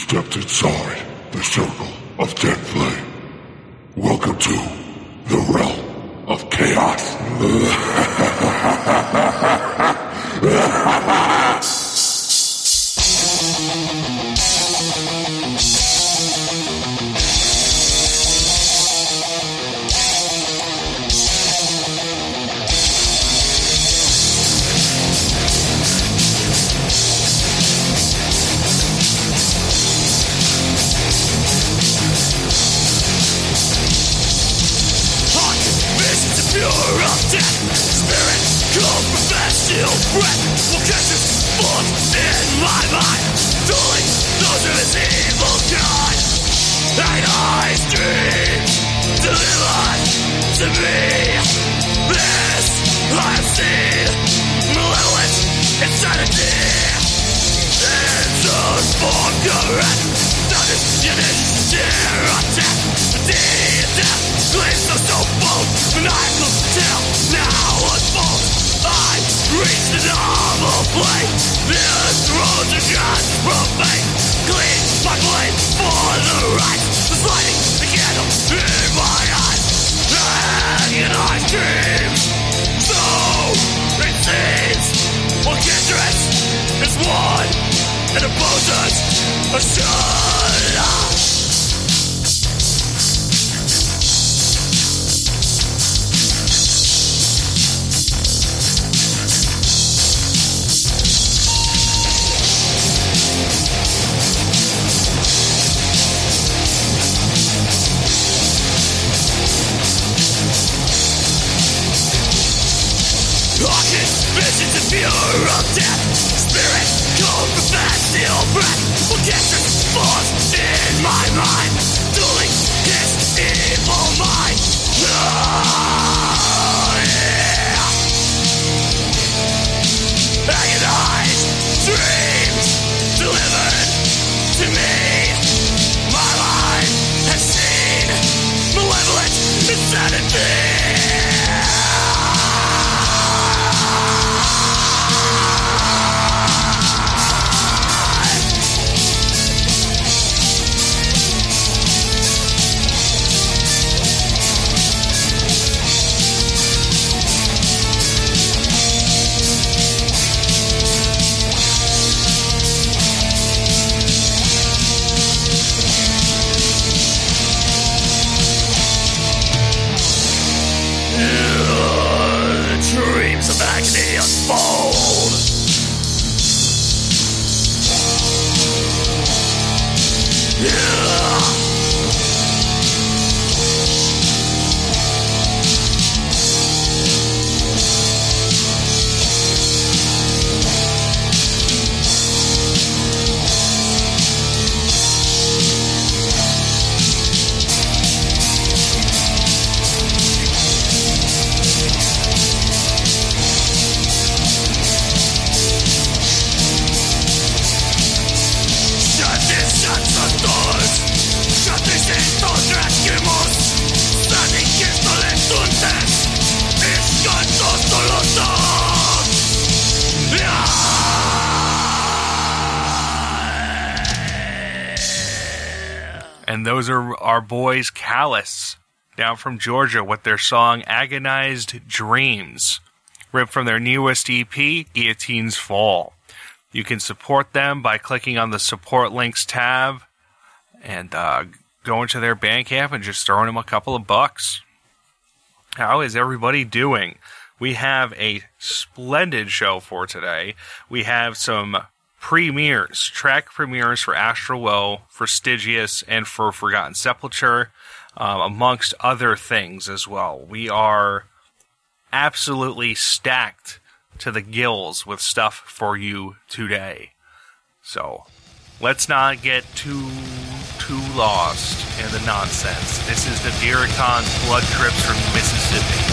stepped inside the circle of dead flame. Welcome to the realm of chaos. Pure of death, spirit cold from bestial breath will catch his force in my mind, dueling those of his evil kind. And I dreams delivered to me. This I've seen, malevolent insanity. It's unforgiving, that is the initiative of death. Indeed, death claims no so bold, maniacal tale now unfolds. I reach the novel plane, this road to God's profane. Clean my blade for the right, the lighting the candle in my eyes. Agonized dreams, so it seems. One kindred is one, and opposes a shut. Visions of pure of death, spirit cold from bestial breath will catch its force in my mind, dueling his evil mind. Oh, yeah. Agonized dreams delivered to me. My mind has seen malevolent insanity. Dreams of agony unfold. And those are our boys Callous, down from Georgia, with their song Agonized Dreams, ripped from their newest EP, Guillotines Fall. You can support them by clicking on the Support Links tab and going to their Bandcamp and just throwing them a couple of bucks. How is everybody doing? We have a splendid show for today. We have some track premieres for Astral Woe, for Stygius, and for Forgotten Sepulture, amongst other things as well. We are absolutely stacked to the gills with stuff for you today. So, let's not get too lost in the nonsense. This is the Diracon's Blood Trips from Mississippi.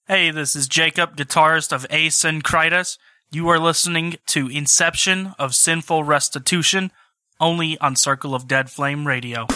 Hey, this is Jacob, guitarist of Asyncritus. You are listening to Inception of Sinful Restitution, only on Circle of Dead Flame Radio.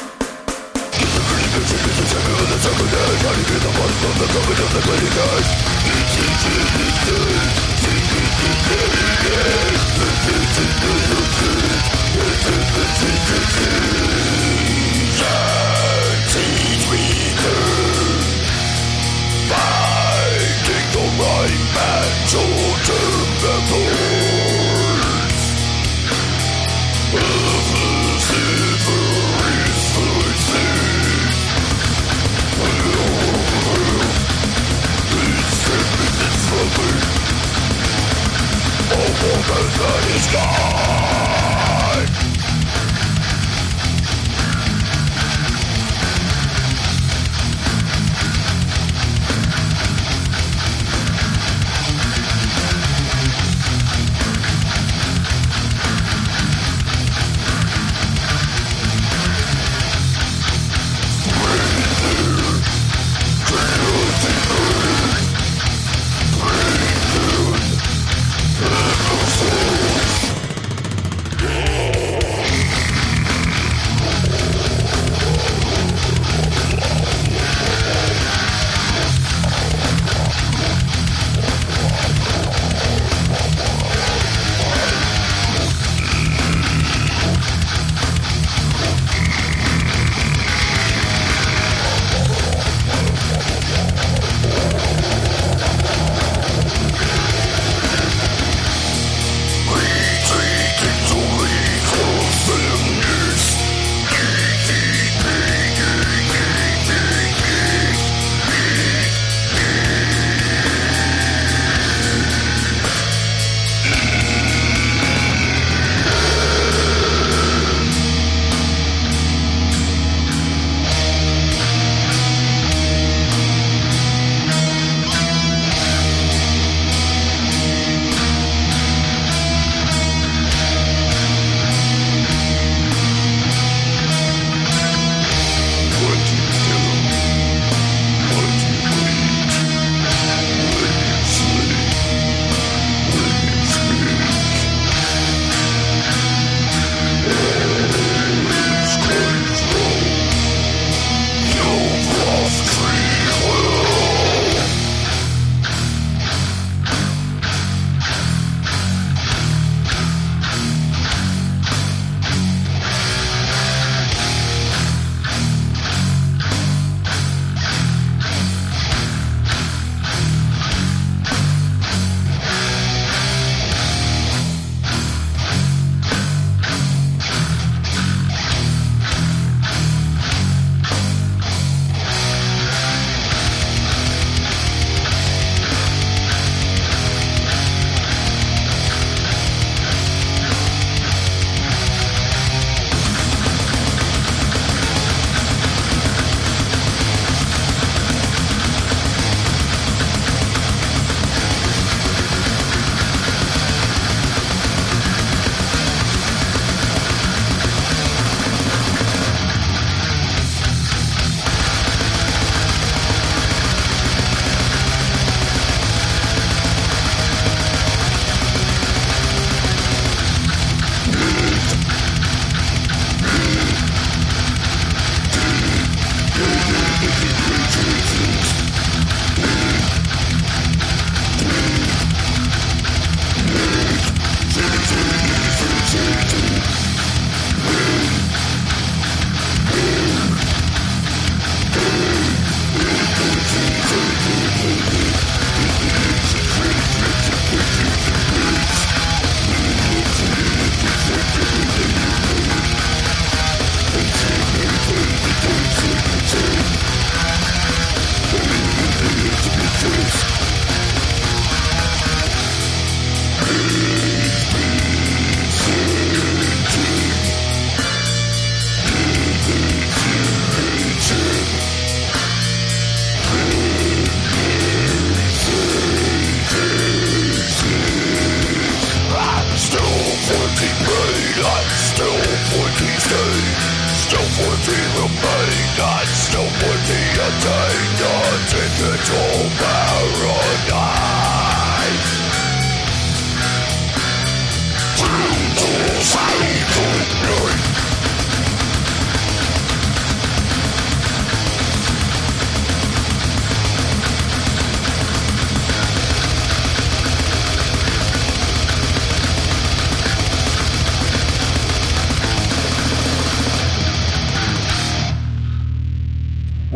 Still pointing a danger, take control, power.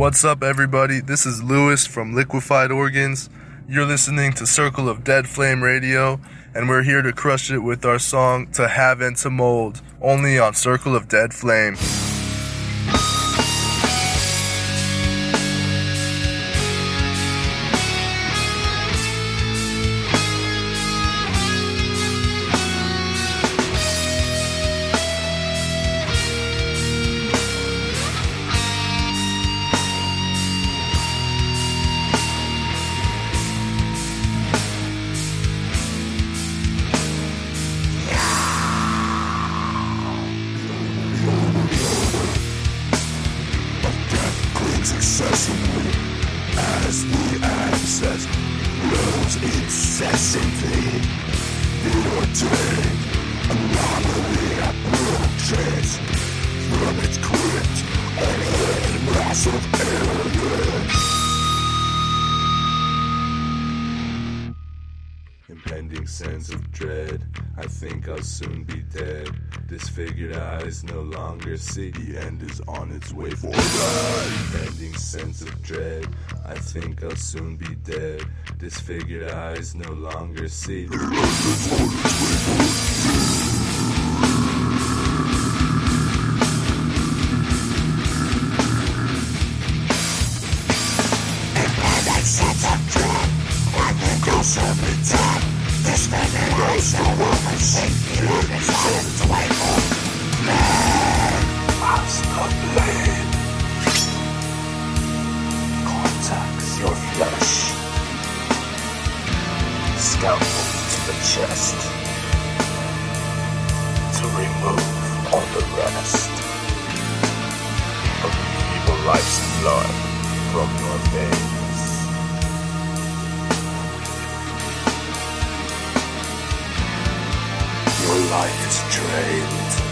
What's up, everybody? This is Lewis from Liquefied Organs. You're listening to Circle of Dead Flame Radio, and we're here to crush it with our song To Have and to Mold, only on Circle of Dead Flame. Successively, as the access grows incessantly, the ordained anomaly approaches from its crypt and massive area. Impending sense of dread, I think I'll soon be dead. Disfigured eyes no longer see, the end is on its way for me. Impending sense of dread, I think I'll soon be dead. Disfigured eyes no longer see, the end is on its way for me. Sense of dread, I think I'll soon be dead. Disfigured eyes no longer see, the end is on its way for me. As the blade contacts your flesh, scalpel to the chest, to remove all the rest of the evil life's blood from your veins. Your life is drained.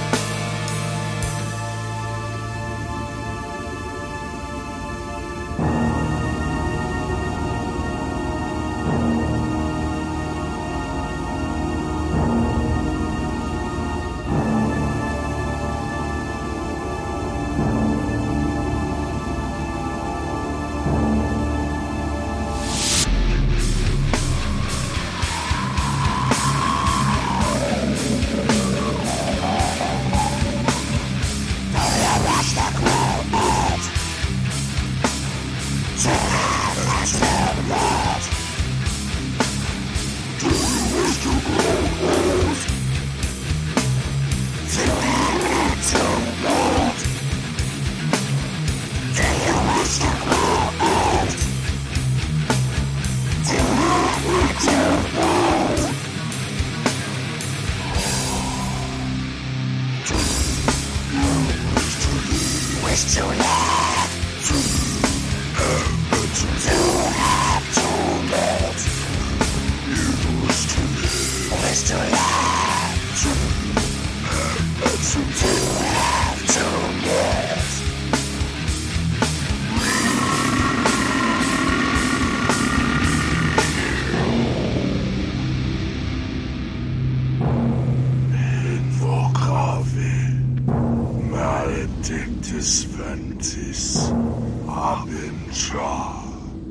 Maledictus ventis ab intra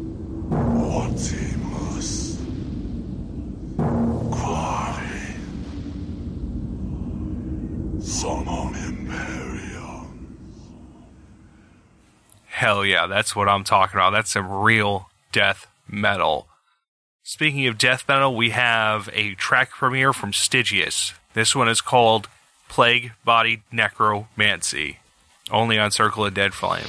ortimus quare summum imperium. Hell yeah, that's what I'm talking about. That's some real death metal. Speaking of death metal, we have a track premiere from Stygius. This one is called Plague Bodied Necromancy, only on Circle of Dead Flame.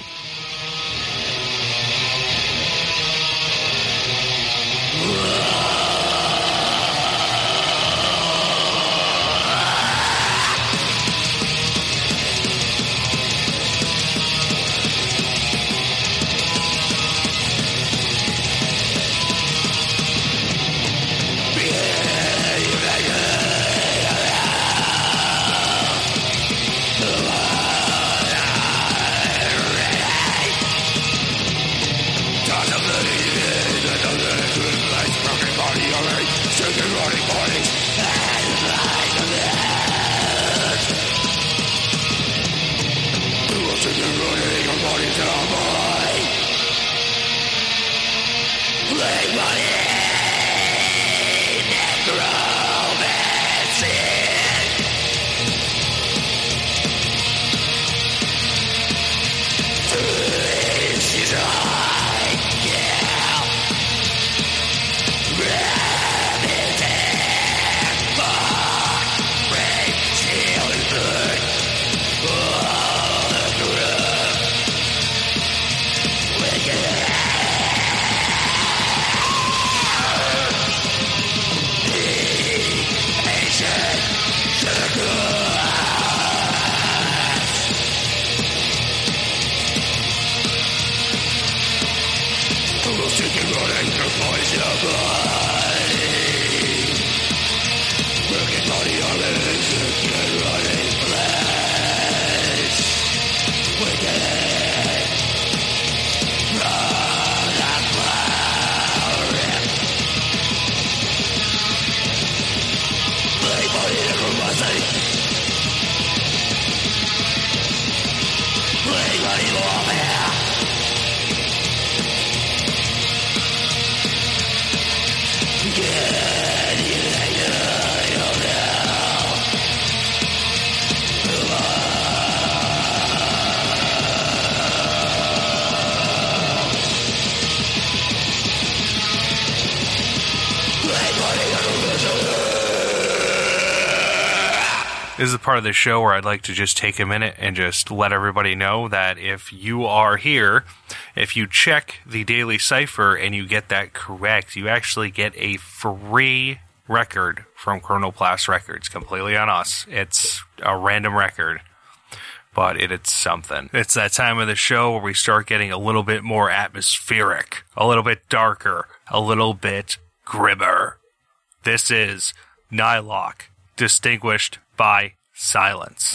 This is the part of the show where I'd like to just take a minute and just let everybody know that if you are here, if you check the Daily Cipher and you get that correct, you actually get a free record from Chronoplast Records, completely on us. It's a random record, but it's something. It's that time of the show where we start getting a little bit more atmospheric, a little bit darker, a little bit grimmer. This is Nihilok, distinguished by silence.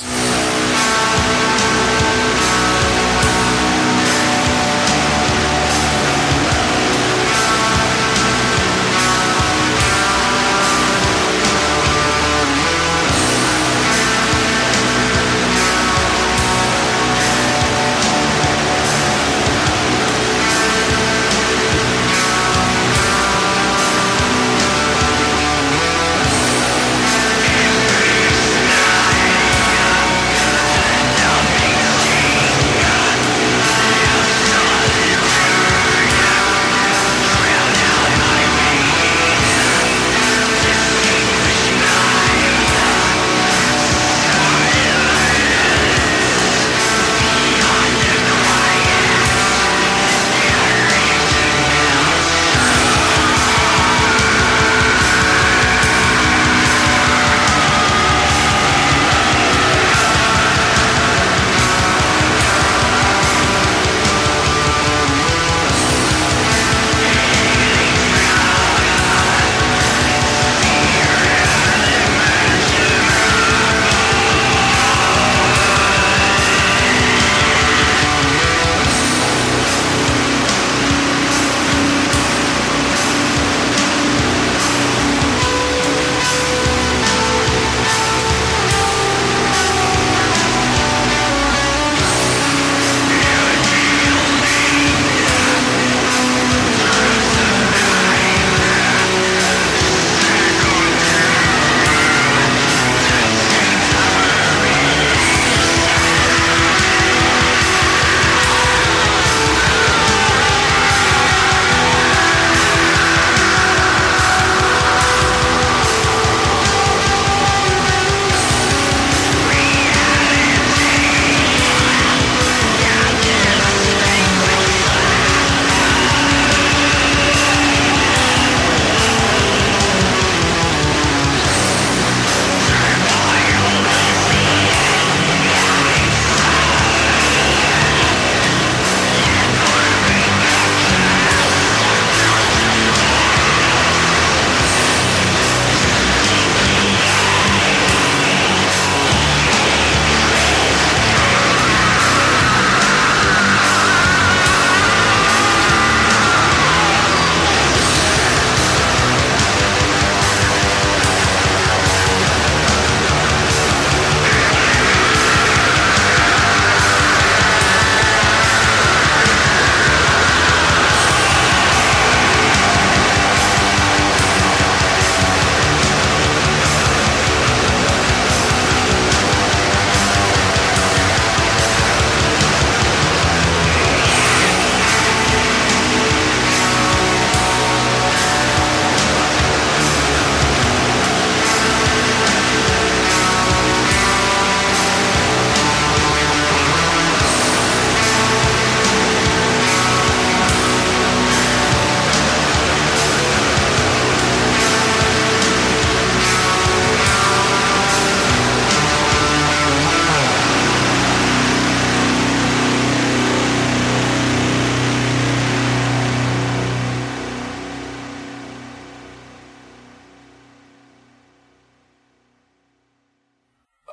Don't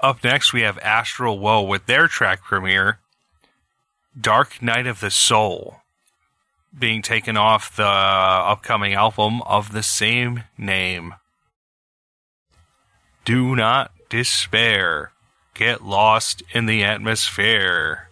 Up next, we have Astral Woe with their track premiere, Dark Night of the Soul, being taken off the upcoming album of the same name. Do not despair. Get lost in the atmosphere.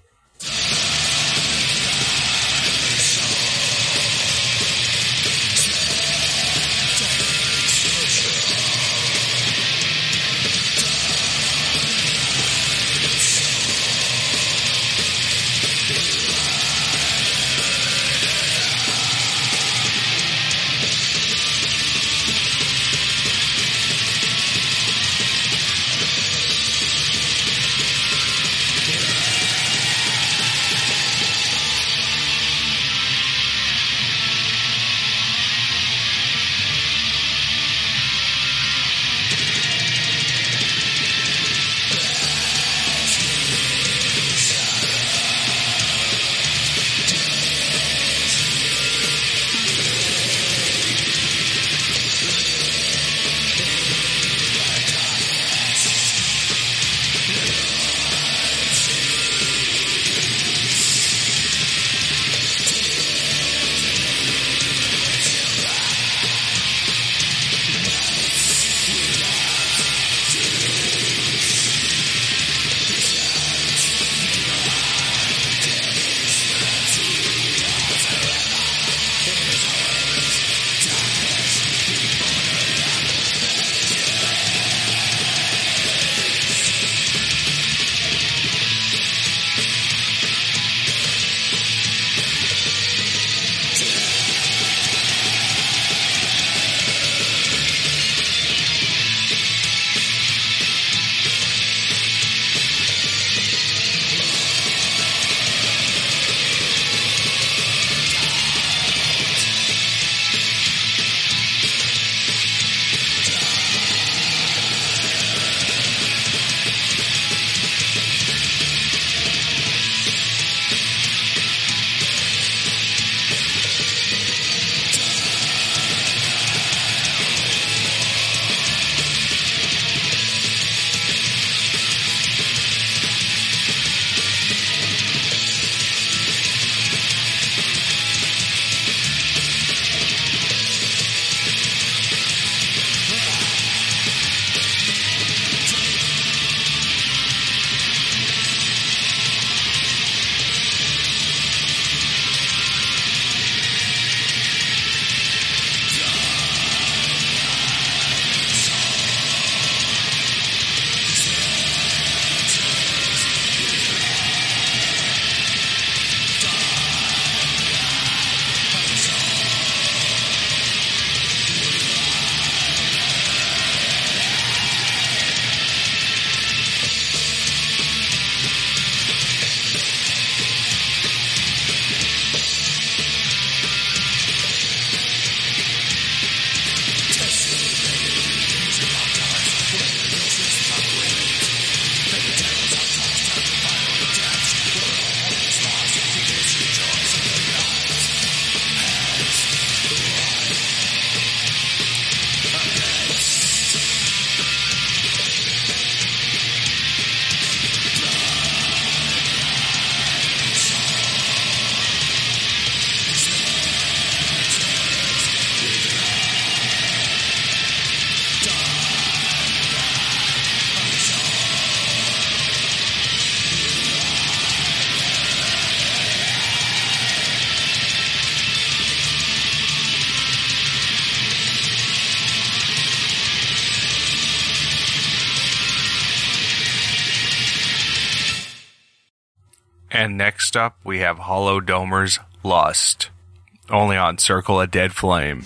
And next up, we have Hollow Domer's Lust, only on Circle of Dead Flame.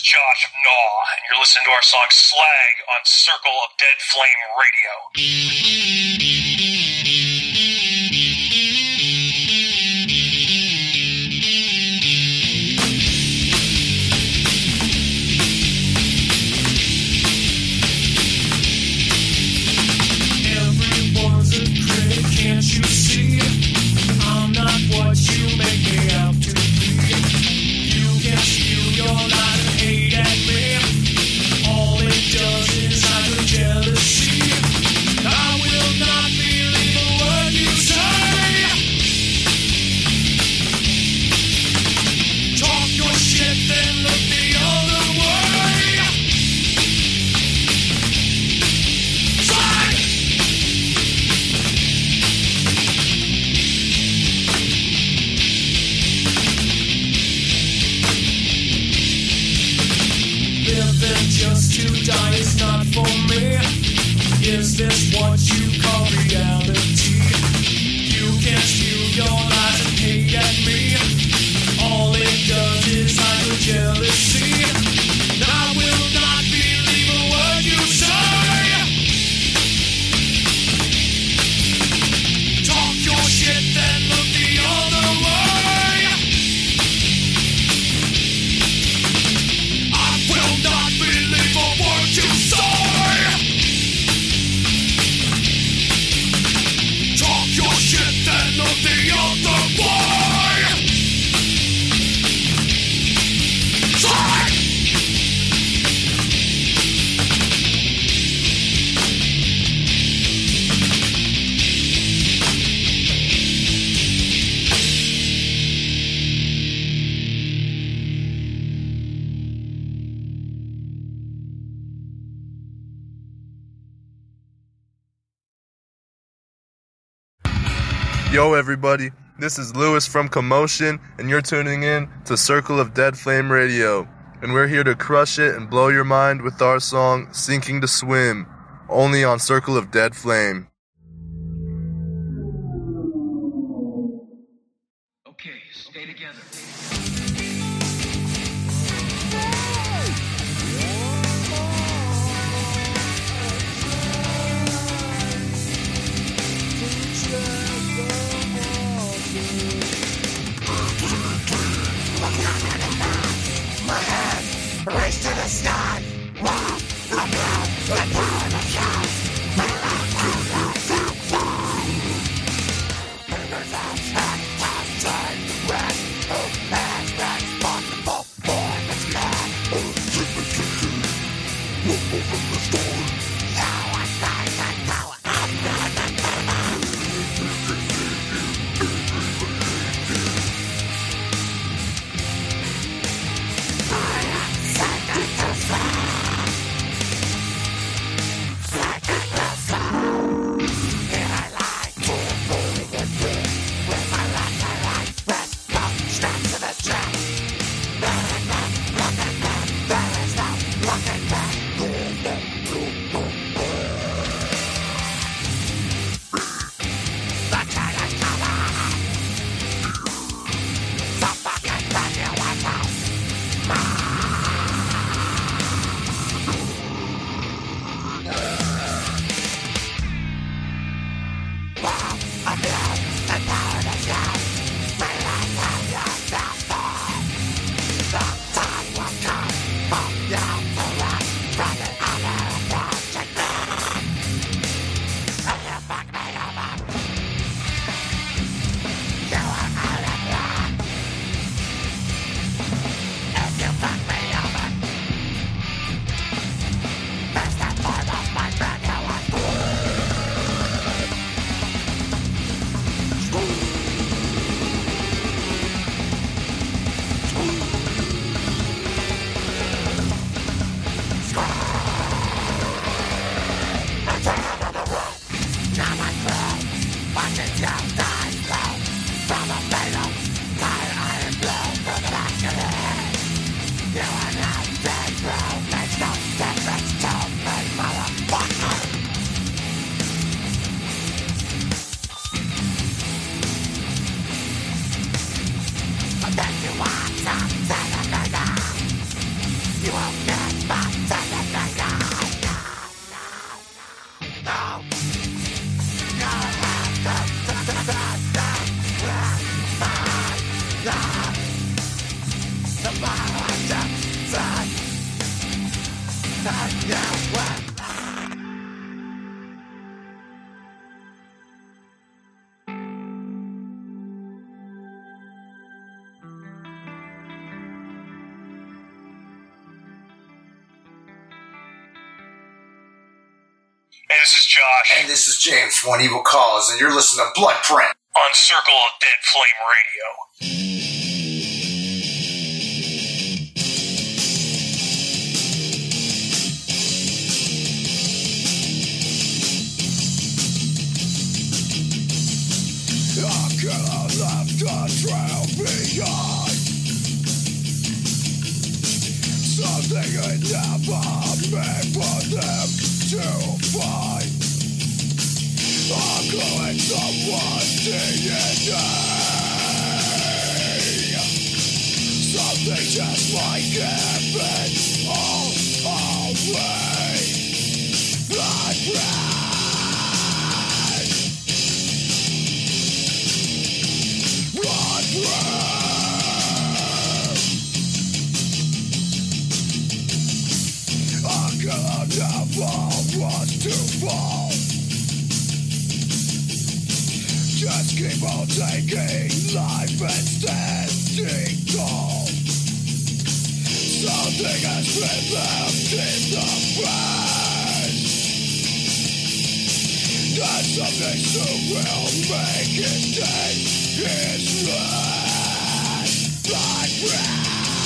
Josh of Gnaw, and you're listening to our song Slag on Circle of Dead Flame Radio. Everyone's a critic, can't you see? I'm not what you make me out to be. You can spew your lies and hate at me. All it does is hide your jealousy. I will not believe a word you say. Talk your shit, then look the other way. Slag! Living just to die is not for me. Is this what you call reality? You can spew your lies and hate at me. All it does is hide your jealousy. I will not believe a word you say. Talk your shit, then look the other way. I will not believe a word you say. Talk your shit, then look the other way. Slag! Yo, everybody, this is Lewis from Commotion, and you're tuning in to Circle of Dead Flame Radio. And we're here to crush it and blow your mind with our song, Sinking to Swim, only on Circle of Dead Flame. Okay, stay together. Race to the sky. I am second to fly. Hey, this is Josh. And this is James from One Evil Cause, and you're listening to Bloodprint On Circle of Dead Flame Radio. I could have left a trail behind. Something I never meant for them to find. I'm going someone's DNA. Something just might give it all away. Bloodprint. Never was to fall. Just keep on taking life and standing tall. Something has been left in the past, and something soon will make it take its last. Bloodprint.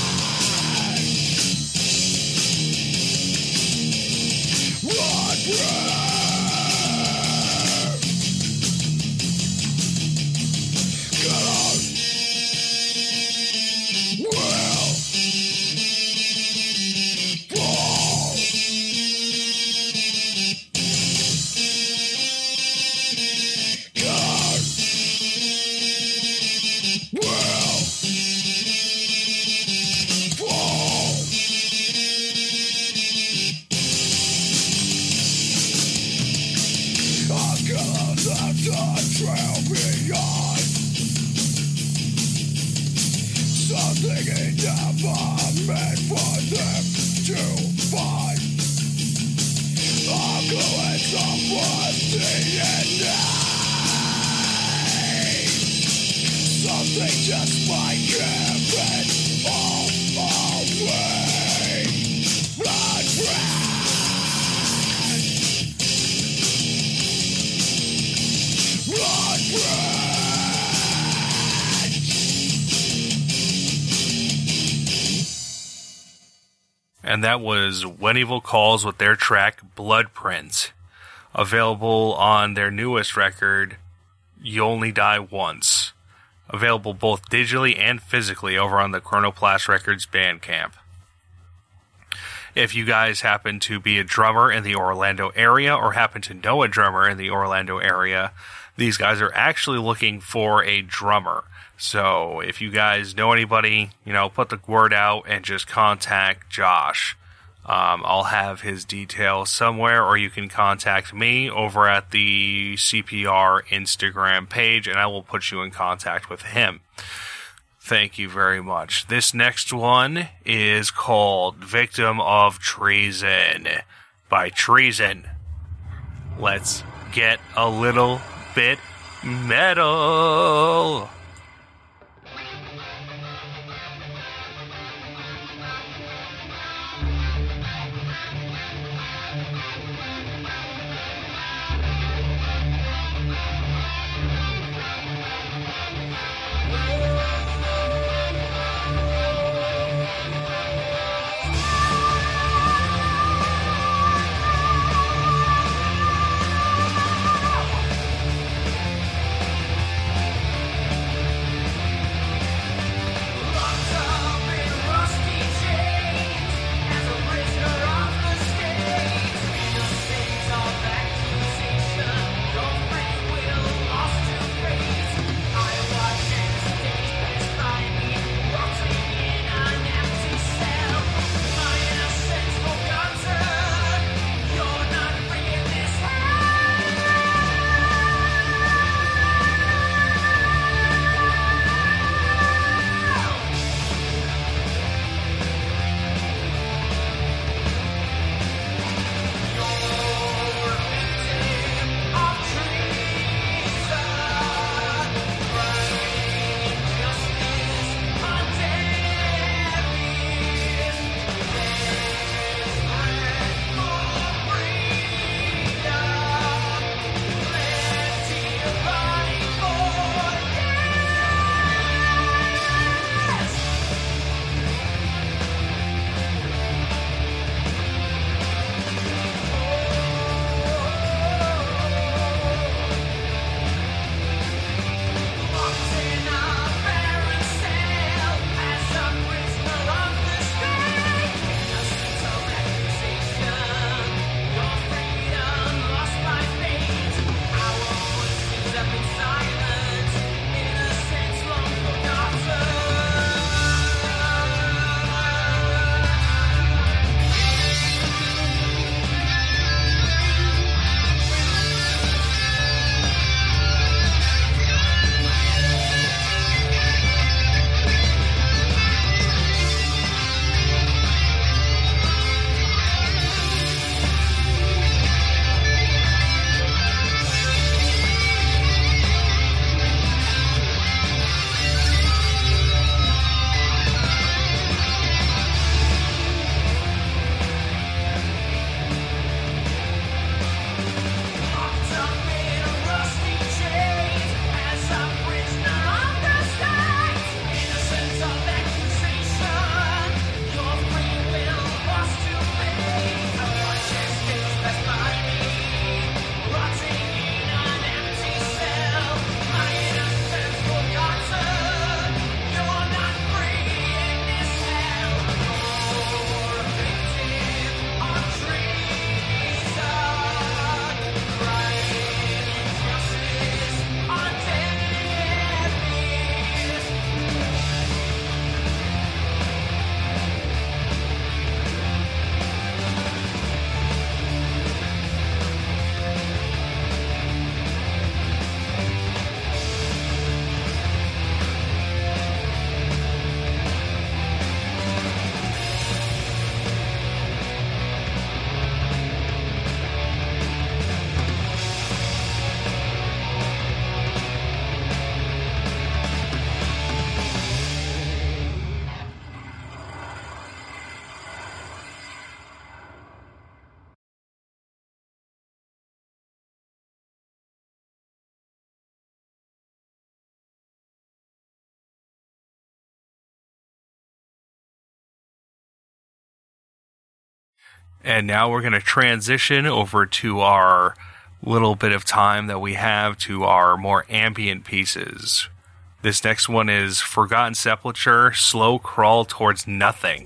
And that was When Evil Calls with their track Bloodprint, available on their newest record, You Only Die Once, available both digitally and physically over on the Chronoplast Records Bandcamp. If you guys happen to be a drummer in the Orlando area or happen to know a drummer in the Orlando area, these guys are actually looking for a drummer. So if you guys know anybody, put the word out and just contact Josh. I'll have his details somewhere, or you can contact me over at the CPR Instagram page, and I will put you in contact with him. Thank you very much. This next one is called Victim of Treason by Treason. Let's get a little bit metal. And now we're going to transition over to our little bit of time that we have to our more ambient pieces. This next one is Forgotten Sepulture, Slow Crawl Towards Nothing.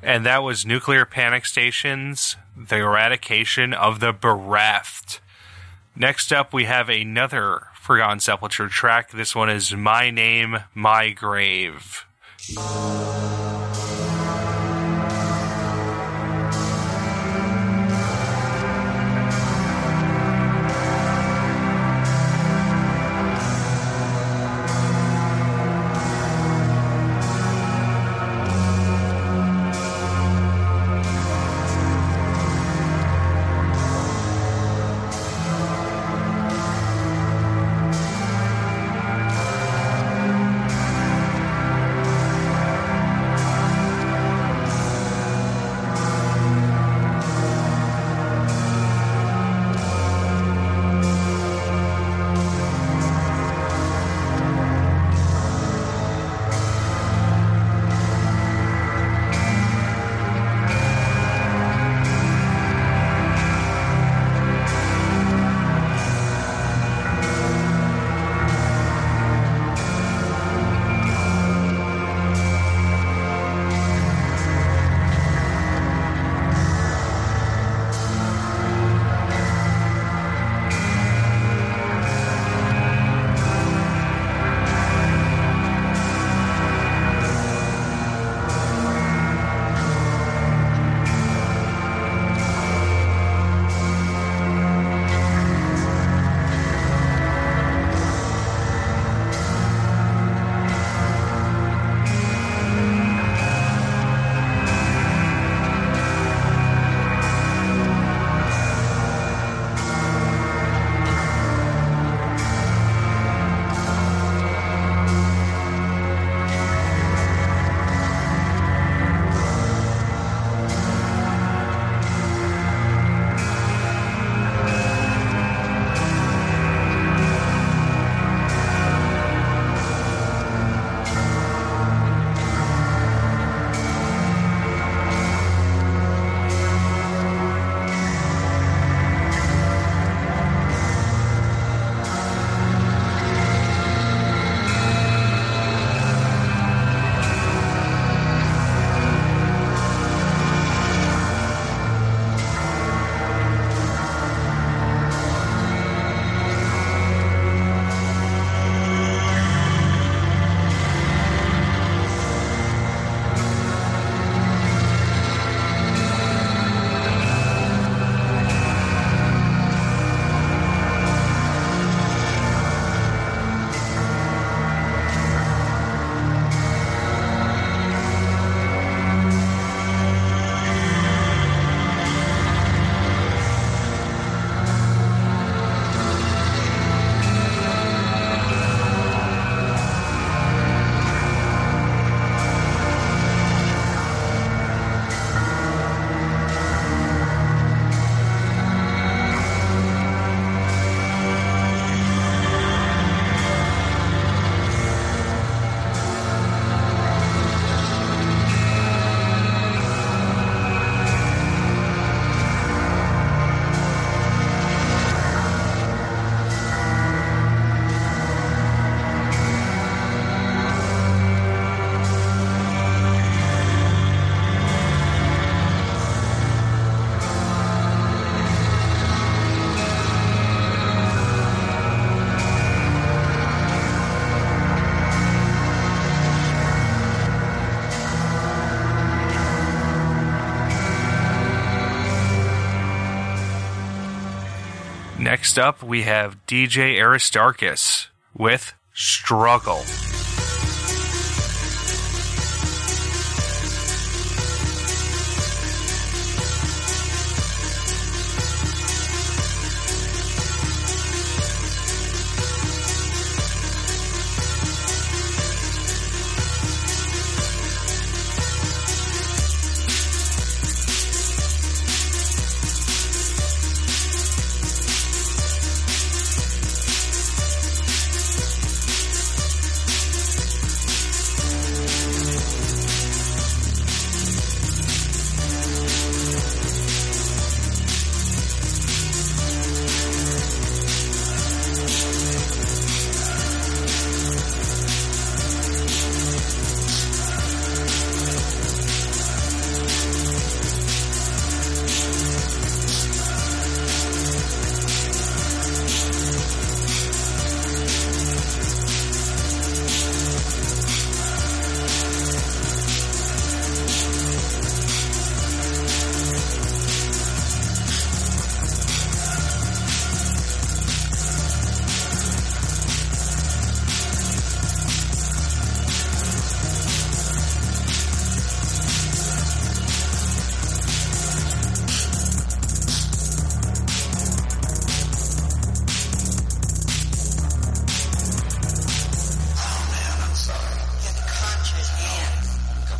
And that was Nuclear Panic Station's The Eradication of the Bereft. Next up, we have another Forgotten Sepulture track. This one is My Name, My Grave. Next up, we have DJ Aristarchus with Struggle.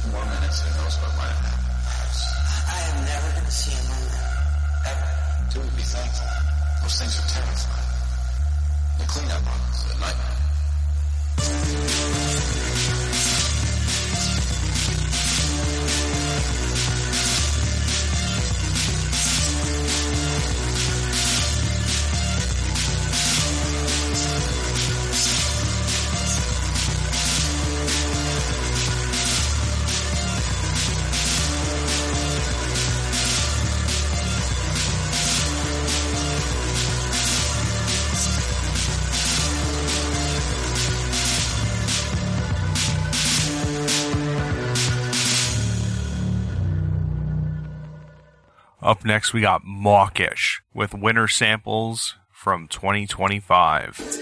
2 more minutes, who knows what might happen. I am never going to see him again. Ever. Do we be thankful? Those things are terrifying. The cleanup on us at night. Up next, we got Mawkish with Winter Samples from 2025.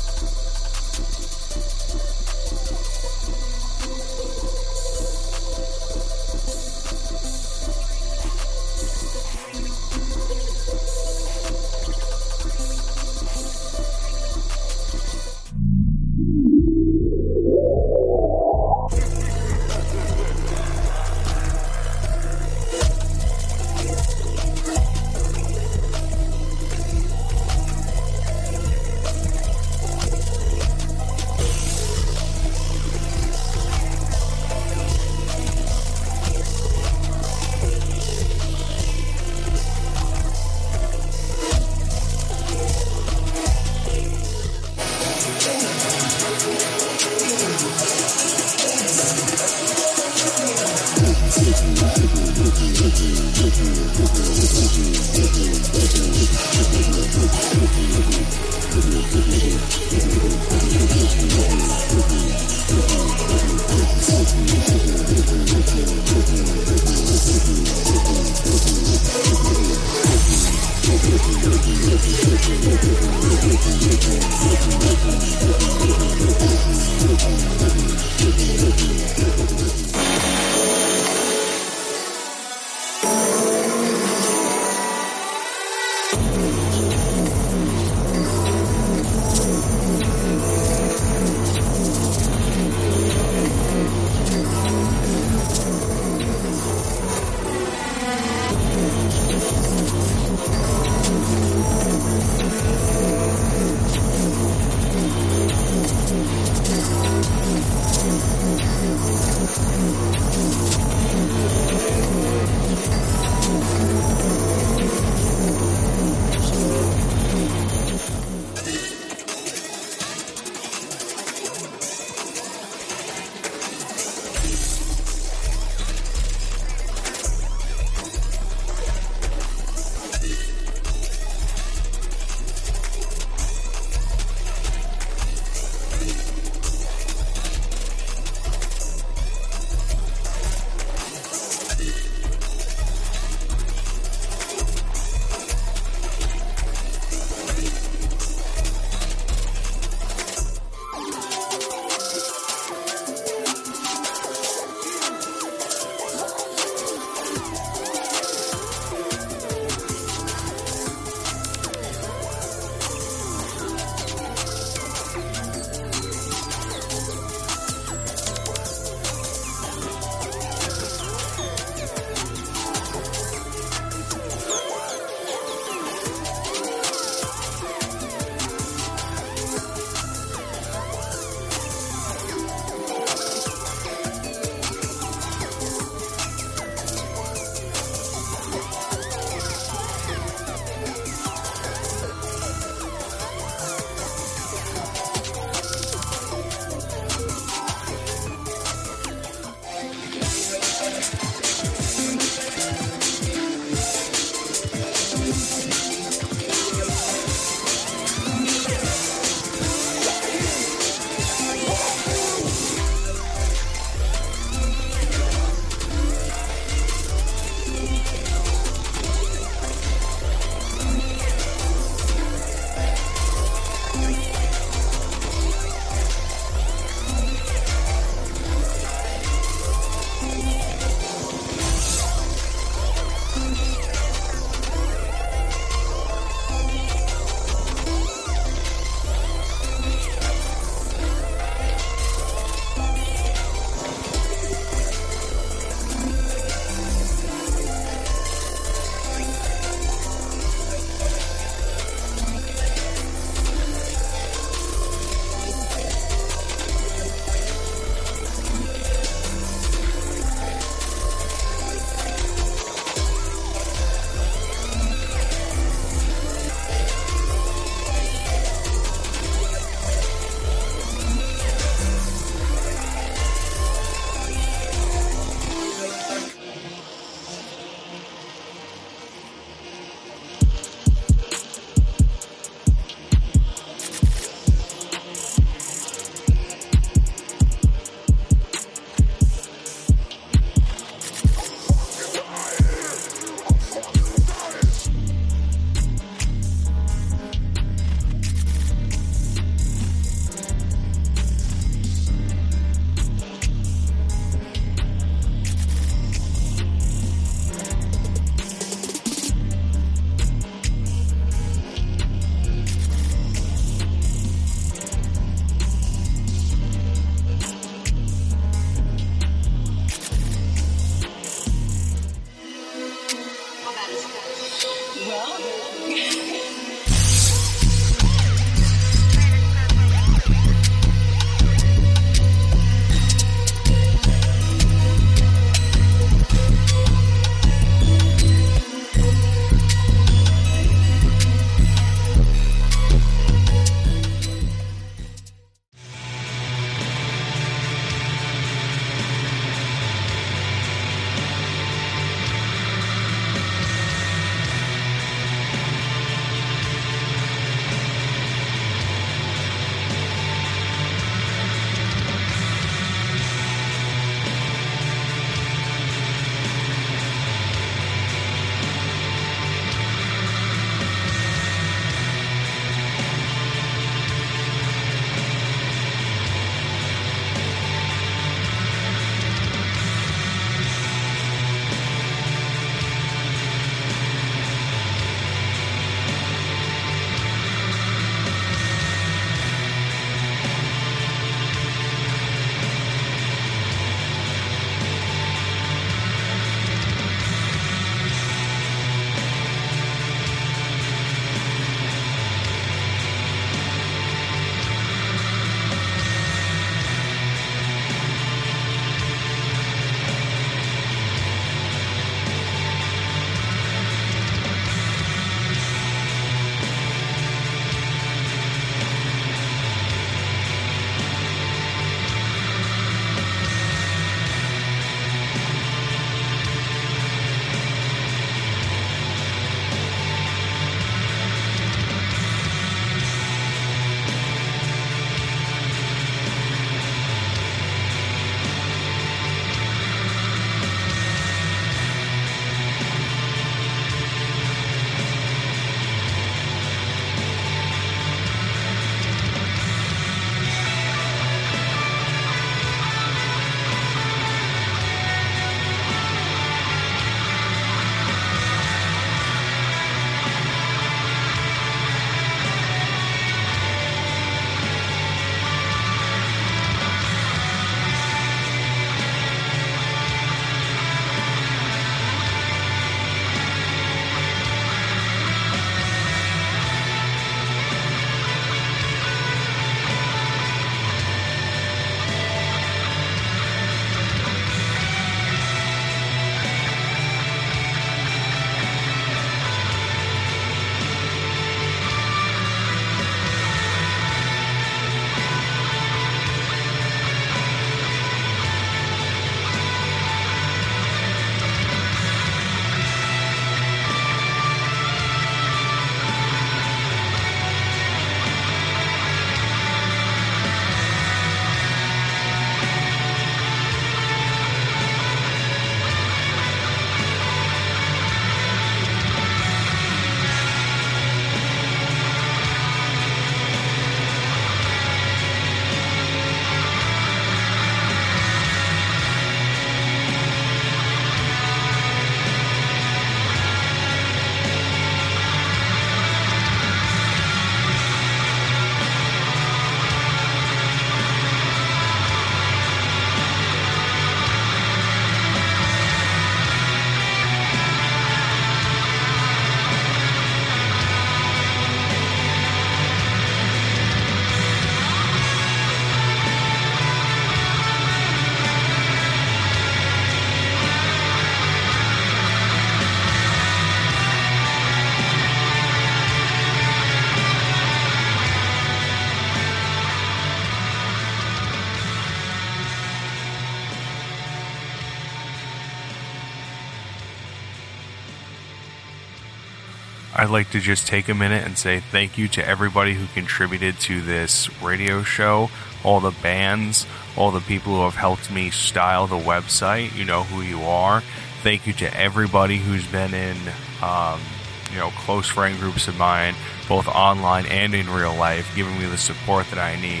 I'd like to just take a minute and say thank you to everybody who contributed to this radio show, all the bands, all the people who have helped me style the website. You know who you are. Thank you to everybody who's been in, close friend groups of mine, both online and in real life, giving me the support that I need.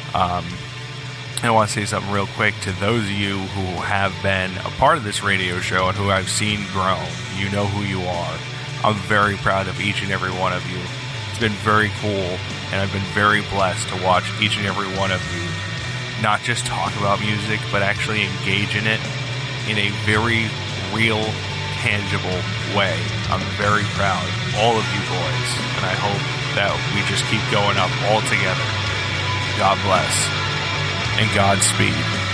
I want to say something real quick to those of you who have been a part of this radio show and who I've seen grow. You know who you are. I'm very proud of each and every one of you. It's been very cool, and I've been very blessed to watch each and every one of you not just talk about music, but actually engage in it in a very real, tangible way. I'm very proud of all of you boys, and I hope that we just keep going up all together. God bless, and Godspeed.